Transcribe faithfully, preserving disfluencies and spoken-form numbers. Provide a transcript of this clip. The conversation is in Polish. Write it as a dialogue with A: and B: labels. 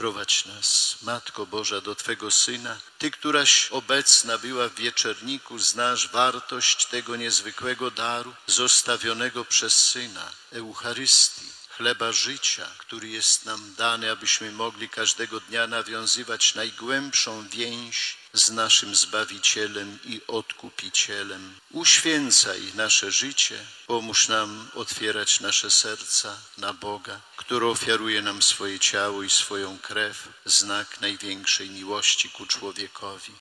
A: Prowadź nas, Matko Boża, do Twego Syna. Ty, któraś obecna była w wieczerniku, znasz wartość tego niezwykłego daru zostawionego przez Syna, Eucharystii, chleba życia, który jest nam dany, abyśmy mogli każdego dnia nawiązywać najgłębszą więź z naszym Zbawicielem i Odkupicielem. Uświęcaj nasze życie, pomóż nam otwierać nasze serca na Boga, który ofiaruje nam swoje ciało i swoją krew, znak największej miłości ku człowiekowi.